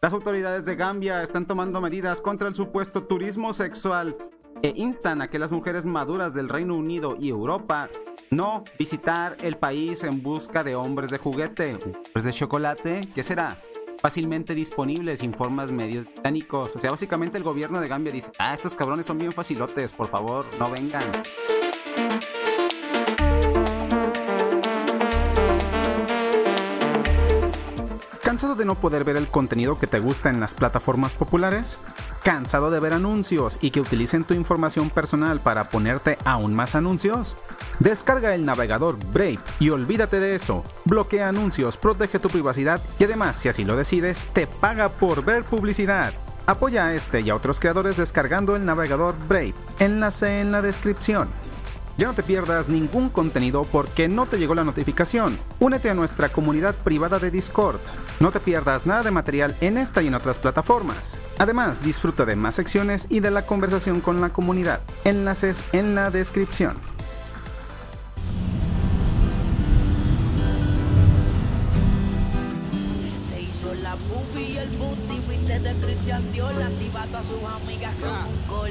Las autoridades de Gambia están tomando medidas contra el supuesto turismo sexual e instan a que las mujeres maduras del Reino Unido y Europa no visitar el país en busca de hombres de juguete, hombres de chocolate, ¿qué será? Fácilmente disponibles, informan medios británicos. O sea, básicamente el gobierno de Gambia dice, estos cabrones son bien facilotes, por favor, no vengan. ¿Cansado de no poder ver el contenido que te gusta en las plataformas populares? ¿Cansado de ver anuncios y que utilicen tu información personal para ponerte aún más anuncios? Descarga el navegador Brave y olvídate de eso. Bloquea anuncios, protege tu privacidad y además, si así lo decides, te paga por ver publicidad. Apoya a este y a otros creadores descargando el navegador Brave. Enlace en la descripción. Ya no te pierdas ningún contenido porque no te llegó la notificación. Únete a nuestra comunidad privada de Discord. No te pierdas nada de material en esta y en otras plataformas. Además, disfruta de más secciones y de la conversación con la comunidad. Enlaces en la descripción. Se hizo la boobie y el booty, viste de Cristian Dior, activa a todas sus amigas con un gol.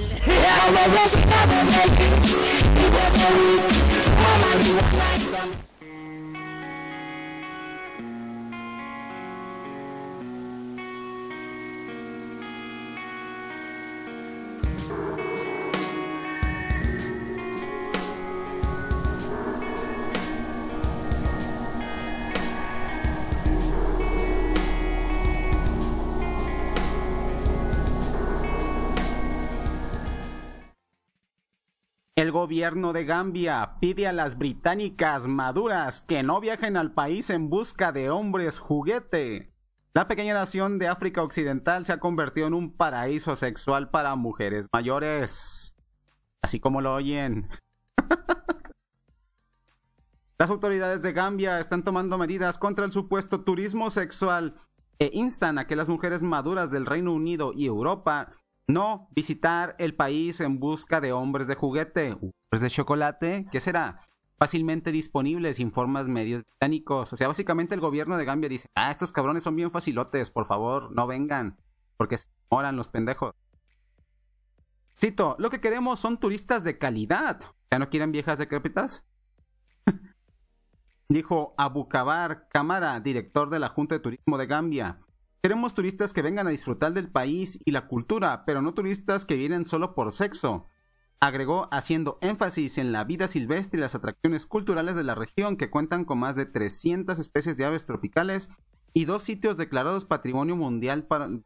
El gobierno de Gambia pide a las británicas maduras que no viajen al país en busca de hombres juguete. La pequeña nación de África Occidental se ha convertido en un paraíso sexual para mujeres mayores. Así como lo oyen. Las autoridades de Gambia están tomando medidas contra el supuesto turismo sexual e instan a que las mujeres maduras del Reino Unido y Europa no visitar el país en busca de hombres de juguete, hombres de chocolate, ¿qué será? Fácilmente disponibles, informan medios británicos. O sea, básicamente el gobierno de Gambia dice, estos cabrones son bien facilotes, por favor, no vengan, porque se moran los pendejos. Cito, lo que queremos son turistas de calidad. ¿Ya no quieren viejas decrépitas? Dijo Abubakar Kamara, director de la Junta de Turismo de Gambia. Queremos turistas que vengan a disfrutar del país y la cultura, pero no turistas que vienen solo por sexo. Agregó, haciendo énfasis en la vida silvestre y las atracciones culturales de la región, que cuentan con más de 300 especies de aves tropicales y 2 sitios declarados Patrimonio Mundial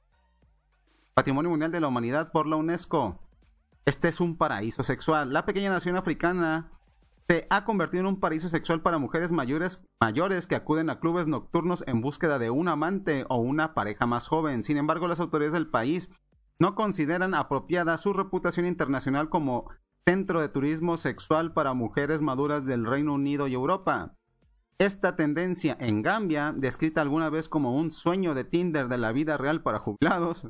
de la Humanidad por la UNESCO. Este es un paraíso sexual. La pequeña nación africana se ha convertido en un paraíso sexual para mujeres mayores que acuden a clubes nocturnos en búsqueda de un amante o una pareja más joven. Sin embargo, las autoridades del país no consideran apropiada su reputación internacional como centro de turismo sexual para mujeres maduras del Reino Unido y Europa. Esta tendencia en Gambia, descrita alguna vez como un sueño de Tinder de la vida real para jubilados,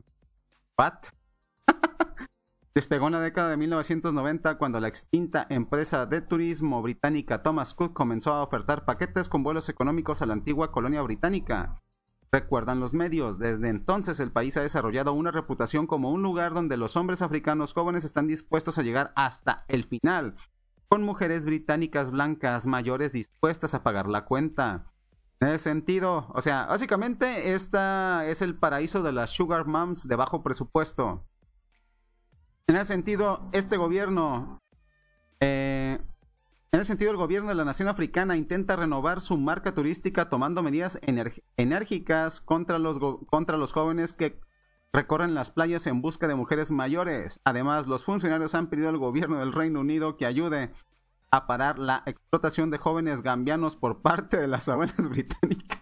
despegó en la década de 1990 cuando la extinta empresa de turismo británica Thomas Cook comenzó a ofertar paquetes con vuelos económicos a la antigua colonia británica. Recuerdan los medios, desde entonces el país ha desarrollado una reputación como un lugar donde los hombres africanos jóvenes están dispuestos a llegar hasta el final, con mujeres británicas blancas mayores dispuestas a pagar la cuenta. En ese sentido, o sea, básicamente esta es el paraíso de las sugar moms de bajo presupuesto. En ese sentido, el gobierno de la nación africana intenta renovar su marca turística tomando medidas enérgicas contra los jóvenes que recorren las playas en busca de mujeres mayores. Además, los funcionarios han pedido al gobierno del Reino Unido que ayude a parar la explotación de jóvenes gambianos por parte de las aduanas británicas.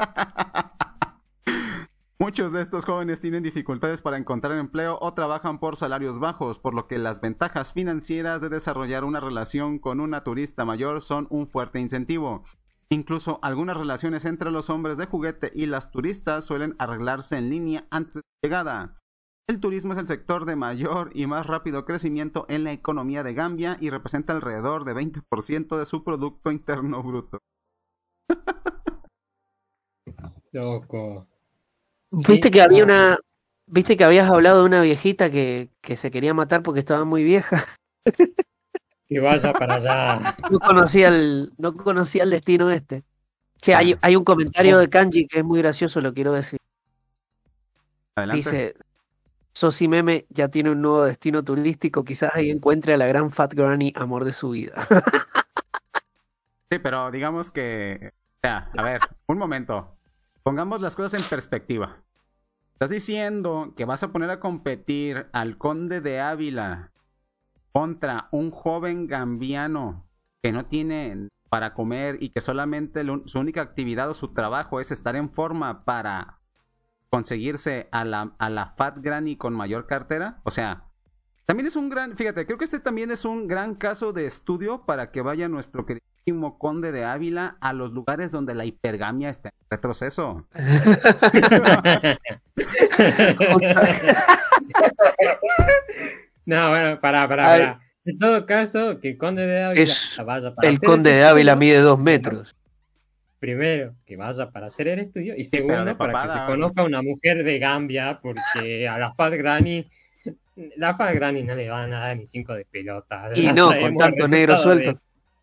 Muchos de estos jóvenes tienen dificultades para encontrar empleo o trabajan por salarios bajos, por lo que las ventajas financieras de desarrollar una relación con una turista mayor son un fuerte incentivo. Incluso algunas relaciones entre los hombres de juguete y las turistas suelen arreglarse en línea antes de su llegada. El turismo es el sector de mayor y más rápido crecimiento en la economía de Gambia y representa alrededor de 20% de su Producto Interno Bruto. Loco. Viste que había una. Viste que habías hablado de una viejita que se quería matar porque estaba muy vieja. Que vaya para allá. No conocía el destino este. Che, hay un comentario de Kanji que es muy gracioso, lo quiero decir. Adelante. Dice, Sosi Meme ya tiene un nuevo destino turístico, quizás ahí encuentre a la gran Fat Granny, amor de su vida. Sí, pero digamos que... O sea, a ver, un momento. Pongamos las cosas en perspectiva. Estás diciendo que vas a poner a competir al conde de Ávila contra un joven gambiano que no tiene para comer y que solamente su única actividad o su trabajo es estar en forma para conseguirse a la Fat Granny con mayor cartera. O sea, también es un gran... Fíjate, creo que este también es un gran caso de estudio para que vaya nuestro queridísimo conde de Ávila a los lugares donde la hipergamia está en retroceso. No, bueno, para. En todo caso, que el conde de Ávila vaya para el hacer conde ese de Ávila estudio. mide 2 metros. Primero, que vaya para hacer el estudio. Y Sí, pero de segundo, para que papada. se conozca una mujer de Gambia, porque a la Fat Granny no le van a dar ni 5 de pelota. Y Ya no, con sabemos tanto el negro resultado suelto.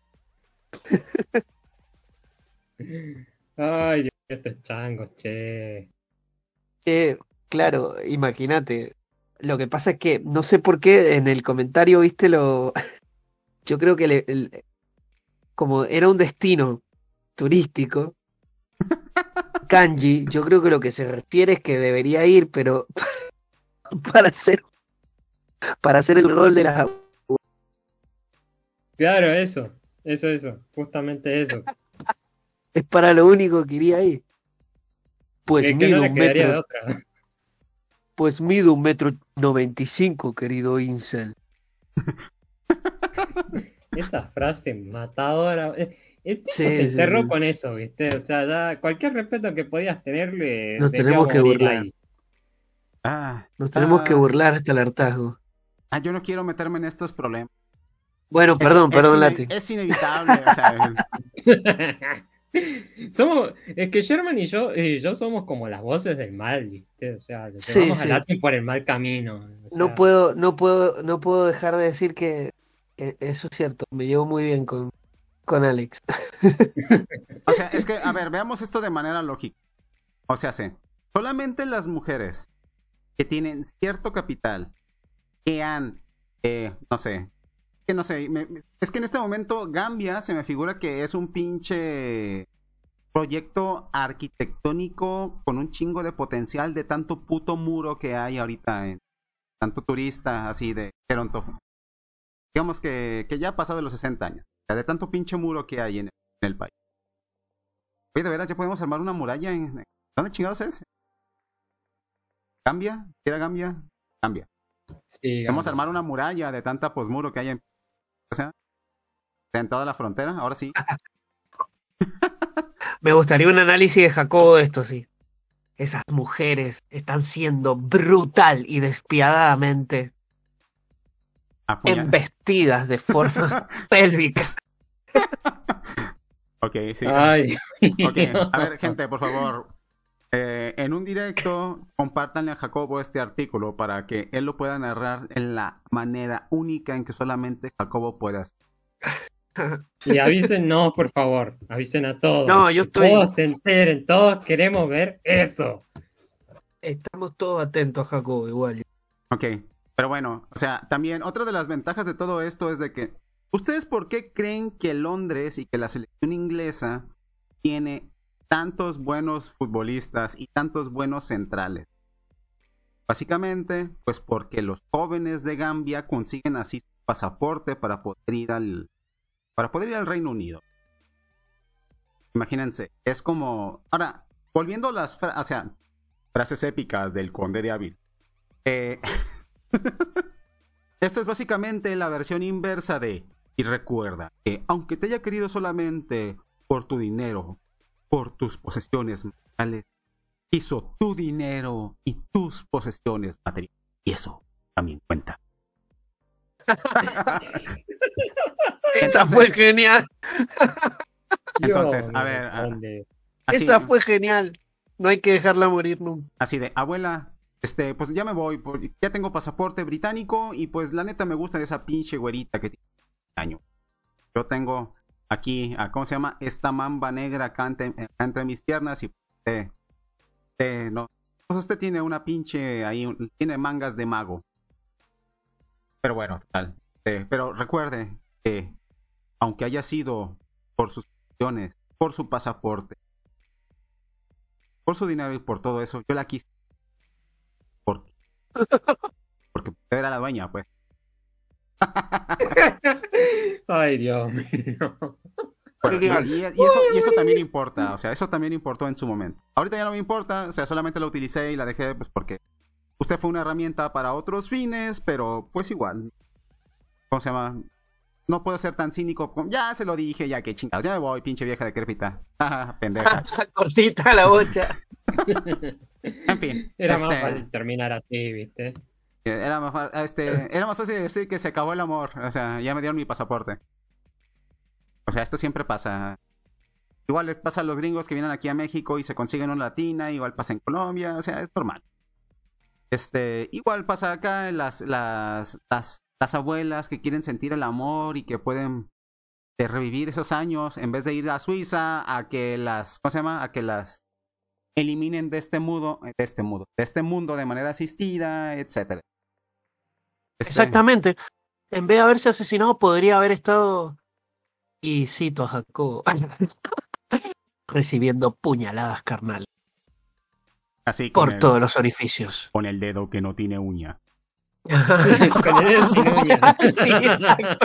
Ay, Dios, estos changos, che. Che, claro, imagínate. Lo que pasa es que no sé por qué en el comentario, viste, yo creo que como era un destino turístico, Kanji, yo creo que lo que se refiere es que debería ir, pero para hacer el rol de las... Claro, eso, justamente eso. Es para lo único que iría ir. Pues Que mido no le un quedaría de metro, otra. pues mido 1,95 m, querido Incel. Esa frase matadora. El tipo Sí, se sí, enterró sí. con eso, ¿viste? O sea, ya cualquier respeto que podías tenerle, Nos debió tenemos que morir burlar. ahí. Nos tenemos que burlar hasta el hartazgo. Yo no quiero meterme en estos problemas. Bueno, perdón, Lati. Es inevitable, o sea, Es que Sherman y yo somos como las voces del mal, ¿viste? O sea, le Sí, llevamos sí. a Latin por el mal camino. O sea, No puedo dejar de decir que eso es cierto. Me llevo muy bien con Alex. o sea, es que, a ver, veamos esto de manera lógica. O sea, solamente las mujeres que tienen cierto capital, que han, no sé, es que en este momento Gambia se me figura que es un pinche proyecto arquitectónico con un chingo de potencial de tanto puto muro que hay ahorita tanto turista así de gerontófono. Digamos que ya ha pasado de los 60 años, o sea, de tanto pinche muro que hay en el país. Oye, de veras, ya podemos armar una muralla ¿dónde chingados es? ¿Gambia? ¿Era Gambia? Gambia. sí, Vamos a Gambia. armar una muralla de tanta posmuro que hay en toda la frontera, ahora sí. Me gustaría un análisis de Jacobo de esto, sí. Esas mujeres están siendo brutal y despiadadamente embestidas de forma pélvica. Ok, sí. Ay, Ok, a ver, gente, por favor. En un directo, compártanle a Jacobo este artículo para que él lo pueda narrar en la manera única en que solamente Jacobo puede hacer. y avísennos, por favor. Avisen a todos. No, yo que estoy- Todos se enteren, todos queremos ver eso. Estamos todos atentos a Jacobo, igual. Ok, pero bueno, o sea, también otra de las ventajas de todo esto es de que ¿ustedes por qué creen que Londres y que la selección inglesa tiene tantos buenos futbolistas y tantos buenos centrales? Básicamente, pues porque los jóvenes de Gambia consiguen así su pasaporte para poder ir al Reino Unido. Imagínense, es como... Ahora, volviendo a las frases épicas del Conde de Ávila. Esto es básicamente la versión inversa de... Y recuerda que aunque te haya querido solamente por tu dinero, por tus posesiones materiales, quiso tu dinero y tus posesiones materiales. Y eso también cuenta. Esa fue genial. Entonces, Dios a me ver, responde. así, Esa fue genial. No hay que dejarla morir nunca. Así de, abuela, pues ya me voy, ya tengo pasaporte británico y pues la neta me gusta esa pinche güerita que tiene año. Yo tengo aquí, ¿cómo se llama? Esta mamba negra acá entre mis piernas y no. Pues usted tiene una pinche ahí, tiene mangas de mago. Pero bueno, tal. Pero recuerde que aunque haya sido por sus acciones, por su pasaporte, por su dinero y por todo eso, yo la quise. Porque usted era la dueña, pues. Ay, Dios mío. Bueno, y eso también importa, o sea, eso también importó en su momento. Ahorita ya no me importa, o sea, solamente la utilicé y la dejé, pues porque usted fue una herramienta para otros fines, pero pues igual. ¿Cómo se llama? No puedo ser tan cínico. Ya se lo dije, ya que chingados. Ya me voy, pinche vieja decrépita. Pendeja. Cortita la bocha. En fin. Era más fácil terminar así, ¿viste? Era más fácil decir que se acabó el amor. O sea, ya me dieron mi pasaporte. O sea, esto siempre pasa. Igual les pasa a los gringos que vienen aquí a México y se consiguen una latina. Igual pasa en Colombia. O sea, es normal. Igual pasa acá en las abuelas que quieren sentir el amor y que pueden revivir esos años en vez de ir a Suiza a que ¿cómo se llama? A que las eliminen de este mundo de manera asistida, etcétera. Exactamente. En vez de haberse asesinado, podría haber estado, y cito a Jacobo, recibiendo puñaladas carnales. Así por todos los orificios. Con el dedo que no tiene uña. Con el dedo sin uña. Sí, exacto.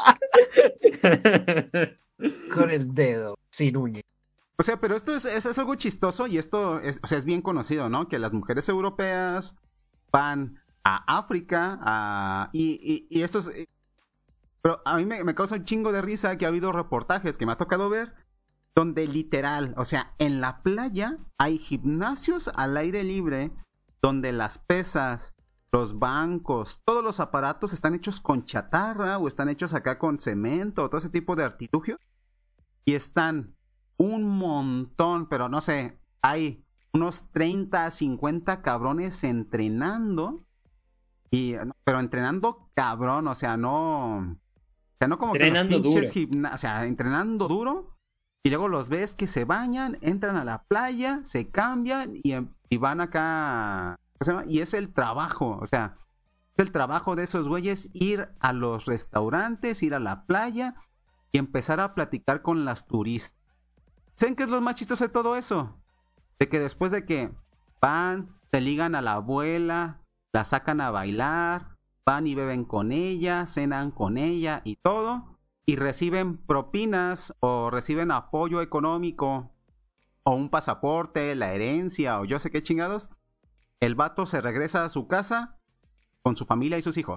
Con el dedo sin uña. O sea, pero esto es algo chistoso y esto es bien conocido, ¿no? Que las mujeres europeas van a África y esto es... Pero a mí me causa un chingo de risa que ha habido reportajes que me ha tocado ver donde literal, o sea, en la playa hay gimnasios al aire libre donde las pesas, los bancos, todos los aparatos están hechos con chatarra o están hechos acá con cemento o todo ese tipo de artilugios y están un montón, pero no sé, hay unos 30, 50 cabrones entrenando pero entrenando cabrón, o sea, no como entrenando que los pinches duro. o sea, entrenando duro. Y luego los ves que se bañan, entran a la playa, se cambian y van acá. ¿Cómo se llama? Y es el trabajo, o sea, es el trabajo de esos güeyes ir a los restaurantes, ir a la playa y empezar a platicar con las turistas. ¿Saben qué es lo más chistoso de todo eso? De que después de que van, se ligan a la abuela, la sacan a bailar, van y beben con ella, cenan con ella y todo. Y reciben propinas o reciben apoyo económico o un pasaporte, la herencia o yo sé qué chingados, el vato se regresa a su casa con su familia y sus hijos.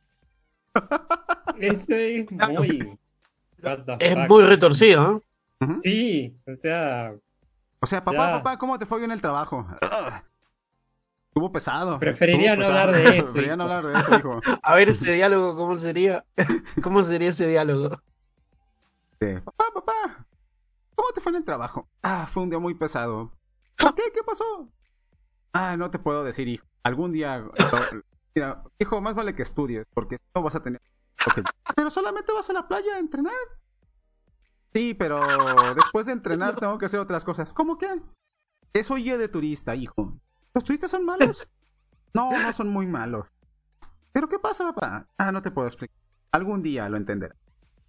Eso es muy... Es muy retorcido, ¿eh? Uh-huh. Sí, o sea, papá, ¿cómo te fue bien el trabajo? Estuvo pesado. Preferiría no hablar de eso. Preferiría no hablar de eso, hijo. A ver ese diálogo, ¿cómo sería? ¿Cómo sería ese diálogo? Papá, ¿cómo te fue en el trabajo? Fue un día muy pesado. ¿Por qué? ¿Qué pasó? No te puedo decir, hijo. Algún día... Mira, hijo, más vale que estudies, porque no vas a tener... Pero solamente vas a la playa a entrenar. Sí, pero después de entrenar tengo que hacer otras cosas. ¿Cómo qué? Eso guía de turista, hijo. ¿Los turistas son malos? No son muy malos. ¿Pero qué pasa, papá? No te puedo explicar. Algún día lo entenderás.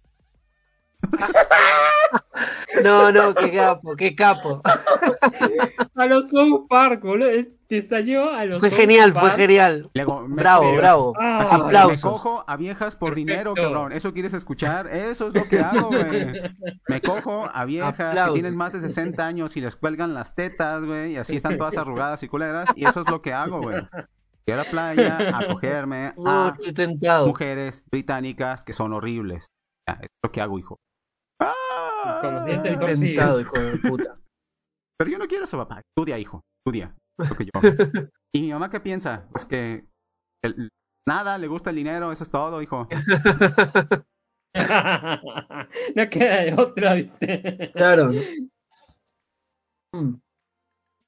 No, qué capo. A los South Park, boludo. Te salió a los Fue South genial, Park. fue genial. Bravo. Así, me Aplausos. cojo a viejas por dinero, Perfecto. cabrón. ¿Eso quieres escuchar? Eso es lo que hago, güey. Me cojo a viejas que Aplausos. tienen más de 60 años y les cuelgan las tetas, güey. Y así están todas arrugadas y culeras. Y eso es lo que hago, güey. Ir a la playa a cogerme a Estoy tentado. mujeres británicas que son horribles. Ya, es lo que hago, hijo. Con los dientes Estoy torcidos. tentado, hijo de puta. Pero yo no quiero eso, papá. Estudia, hijo. Estudia. Lo que yo. ¿Y mi mamá qué piensa? Pues que nada, le gusta el dinero, eso es todo, hijo. No queda de otra, ¿viste? Claro.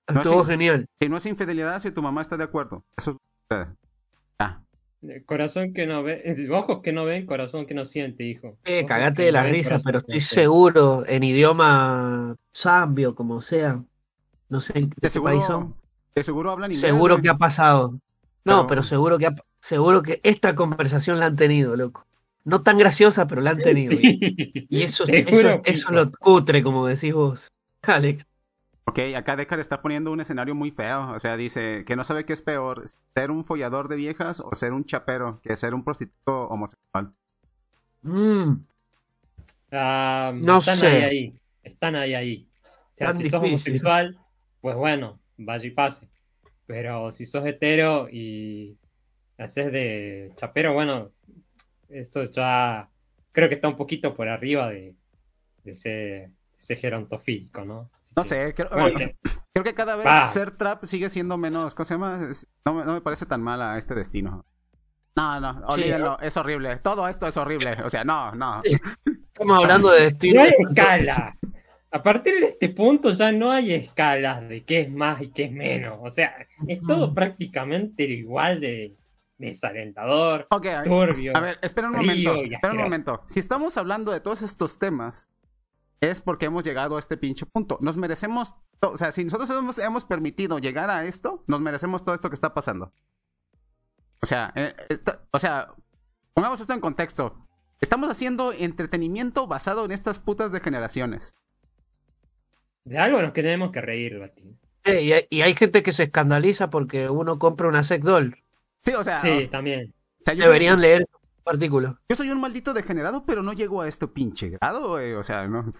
No, Estuvo sí. genial. Si no es infidelidad, si tu mamá está de acuerdo. Eso es... Ah. Corazón que no ve, ojos que no ven, corazón que no siente, hijo. Ojos Cagate que de no la ven, risa, corazón pero que no estoy siente. seguro, en idioma zambio, como sea, no sé en De qué país son, seguro, de seguro hablan inglés, seguro güey. que ha pasado. No, Pero- pero seguro que esta conversación la han tenido, loco. No tan graciosa, pero la han tenido. Sí, Y eso seguro es fijo. lo cutre, como decís vos, Alex. Ok, acá Deckard está poniendo un escenario muy feo. O sea, dice que no sabe qué es peor, ser un follador de viejas o ser un chapero, que ser un prostituto homosexual. Mm, Ah, No están sé. ahí. Están ahí. O sea, Tan si sos difícil. homosexual, pues bueno, vaya y pase. Pero si sos hetero y haces de chapero, bueno, esto ya creo que está un poquito por arriba de ese gerontofílico, ¿no? Así No que, sé, bueno, creo que cada vez Va. ser trap sigue siendo menos. ¿Cómo se llama? No me parece tan mal a este destino. No, olvídenlo, es horrible. Todo esto es horrible. O sea, no. Estamos hablando de destino. no hay escala. A partir de este punto ya no hay escalas de qué es más y qué es menos. O sea, es todo prácticamente igual de desalentador, Ok, turbio. a ver, espera un frío momento. y Espera un asqueroso. momento. Si estamos hablando de todos estos temas, es porque hemos llegado a este pinche punto. Nos merecemos. O sea, si nosotros hemos permitido llegar a esto, nos merecemos todo esto que está pasando. O sea, pongamos esto en contexto. Estamos haciendo entretenimiento basado en estas putas degeneraciones. De algo nos tenemos que reír, Batín. Y hay gente que se escandaliza porque uno compra una sex doll. Sí, o sea, Sí, también. o sea, Deberían leer esos artículos. yo soy un maldito degenerado, pero no llego a este pinche grado, güey. O sea, no.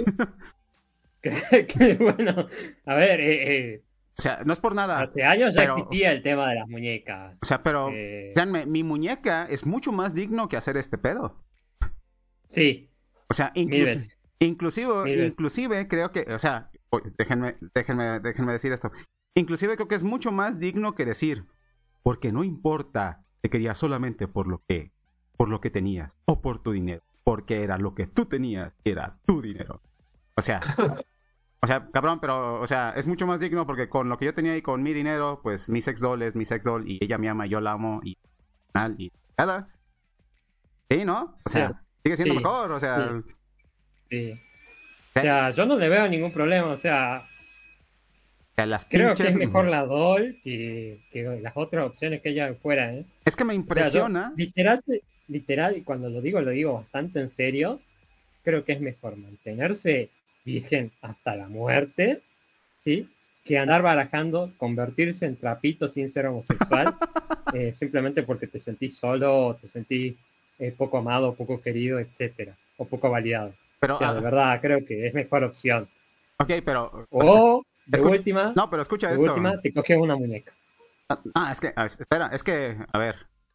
Que, bueno, a ver, O sea, no es por nada. hace años ya pero- existía el tema de las muñecas. O sea, pero Eh, créanme, mi muñeca es mucho más digno que hacer este pedo. Sí, O sea, mil veces. Mil veces. inclusive creo que, o sea, déjenme decir esto. Inclusive creo que es mucho más digno que decir, porque no importa, te quería solamente por lo que tenías o por tu dinero, porque era lo que tú tenías, era tu dinero. O sea, cabrón, pero, o sea, es mucho más digno porque con lo que yo tenía y con mi dinero, pues mi sex doll es mi sex doll y ella me ama, yo la amo y nada. Sí, ¿no? O sea, sigue siendo Sí, mejor, o sea, sí. O sea, yo no le veo ningún problema. O sea, las creo pinches... que es mejor la doll que las otras opciones que haya fuera, ¿eh? Es que me O sea, yo, impresiona. literal, y cuando lo digo bastante en serio, creo que es mejor mantenerse virgen hasta la muerte, ¿sí? Que andar barajando, convertirse en trapito sin ser homosexual, simplemente porque te sentís solo, te sentís poco amado, poco querido, etcétera, o poco validado. Pero, O sea, de verdad, creo que es mejor opción. ok, pero... O, de escucha- última, No, pero escucha esto. te coges una muñeca. Es que, espera, es que, a ver,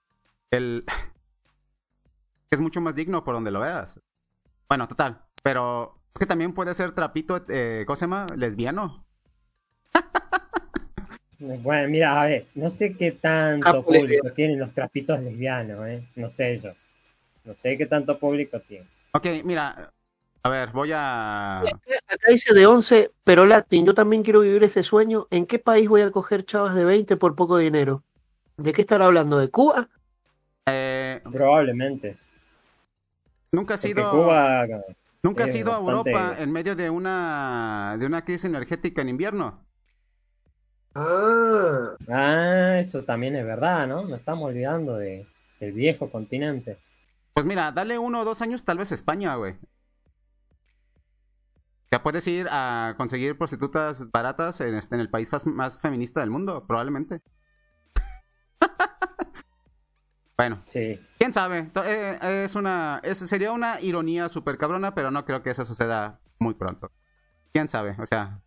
es mucho más digno por donde lo veas. Bueno, total, pero es que también puede ser trapito, ¿cómo se llama? Lesbiano. Bueno, mira, a ver, no sé qué tanto Trapo público lesbiano. tienen los trapitos lesbianos, ¿eh? No sé yo. No sé qué tanto público tienen. Ok, mira, a ver, voy a... Acá dice de 11, pero Latin, yo también quiero vivir ese sueño. ¿En qué país voy a coger chavas de 20 por poco dinero? ¿De qué estará hablando? ¿De Cuba? Probablemente. Nunca has Porque ido... Cuba ¿Nunca has es ido a bastante- Europa en medio de una crisis energética en invierno? eso también es verdad, ¿no? Nos estamos olvidando del viejo continente. Pues mira, dale 1 o 2 años tal vez a España, güey. Ya puedes ir a conseguir prostitutas baratas en el país más feminista del mundo, probablemente. Bueno, Sí. quién sabe. Sería una ironía súper cabrona, pero no creo que eso suceda muy pronto. Quién sabe, o sea...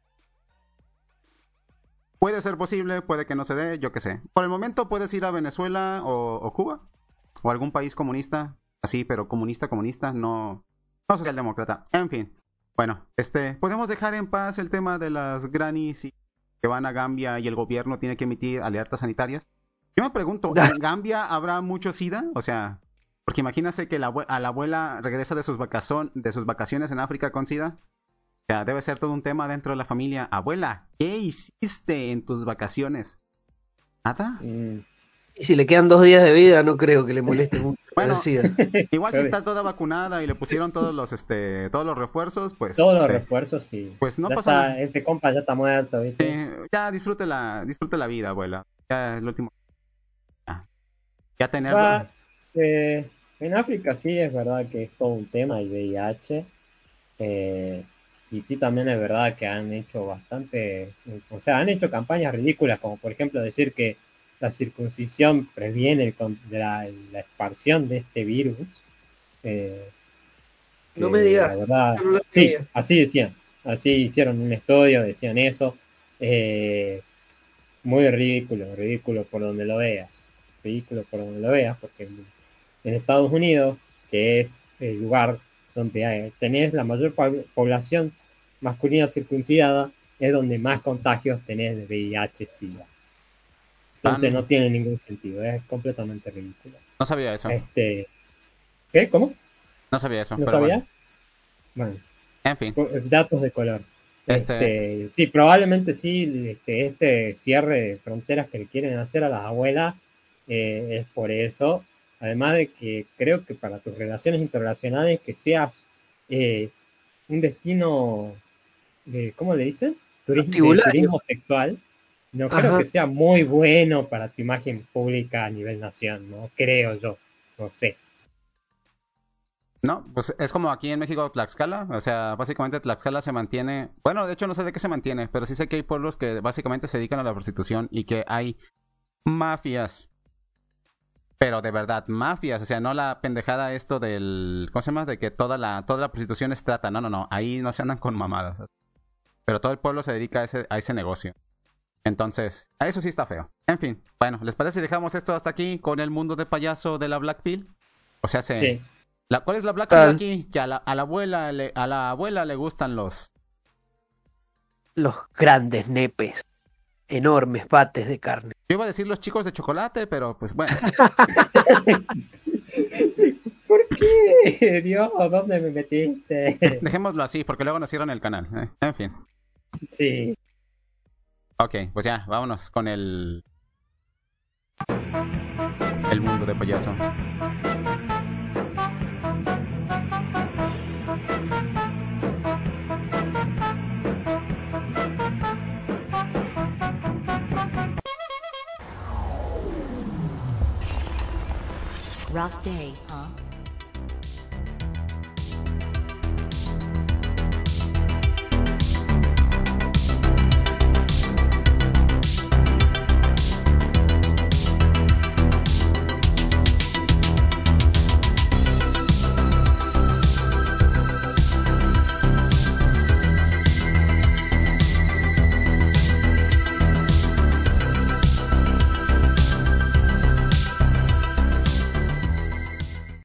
Puede ser posible, puede que no se dé, yo qué sé. Por el momento puedes ir a Venezuela o Cuba, o algún país comunista, así, pero comunista, no socialdemócrata. En fin, bueno, podemos dejar en paz el tema de las grannies que van a Gambia y el gobierno tiene que emitir alertas sanitarias. Yo me pregunto, ¿en Gambia habrá mucho SIDA? O sea, porque imagínate que a la abuela regresa de sus vacaciones en África con SIDA. sea, debe ser todo un tema dentro de la familia. Abuela, ¿qué hiciste en tus vacaciones? ¿Nada? Y si le quedan 2 días de vida, no creo que le moleste mucho. Bueno, SIDA. Igual si está toda vacunada y le pusieron todos los refuerzos, pues... Todos los refuerzos, sí. Pues no ya pasa está, nada. ese compa ya está muerto, ¿viste? Ya disfrute la vida, abuela. Ya es lo último. Ya tenerlo. En África sí es verdad que es todo un tema el VIH. Y sí también es verdad que han hecho bastante, o sea, han hecho campañas ridículas, como por ejemplo decir que la circuncisión previene la expansión de este virus. No me digas. La verdad, no lo sí, sabía. así decían. Así hicieron un estudio, decían eso. Muy ridículo por donde lo veas. Ridículo por donde lo veas, porque en Estados Unidos, que es el lugar donde tenés la mayor población masculina circuncidada, es donde más contagios tenés de VIH-Sida. Entonces no tiene ningún sentido, es completamente ridículo. No sabía eso. ¿Qué? ¿Cómo? No sabía eso. ¿No pero sabías? Bueno, en fin. datos de color. Sí, probablemente sí, este cierre de fronteras que le quieren hacer a las abuelas es por eso. Además de que creo que para tus relaciones internacionales que seas un destino de, ¿cómo le dicen? Turismo sexual, no creo que sea muy bueno para tu imagen pública a nivel nación, ¿no? Creo yo, no sé. No, pues es como aquí en México Tlaxcala, o sea, básicamente Tlaxcala se mantiene, bueno, de hecho no sé de qué se mantiene, pero sí sé que hay pueblos que básicamente se dedican a la prostitución y que hay mafias, pero de verdad, mafias, o sea, no la pendejada esto del, ¿cómo se llama? De que toda la prostitución es trata, no, ahí no se andan con mamadas, pero todo el pueblo se dedica a ese negocio. Entonces, a eso sí está feo. En fin, bueno, ¿les parece si dejamos esto hasta aquí con el mundo de payaso de la Black Pill? O sea, sí. ¿Cuál es la Black Pill aquí? Que a la abuela le gustan los grandes nepes, enormes bates de carne. Yo iba a decir los chicos de chocolate, pero pues bueno. ¿Por qué? Dios, ¿dónde me metiste? Dejémoslo así, porque luego nos cierran el canal. En fin. Sí. Ok, pues ya, vámonos con el mundo de payaso. Rough day, huh?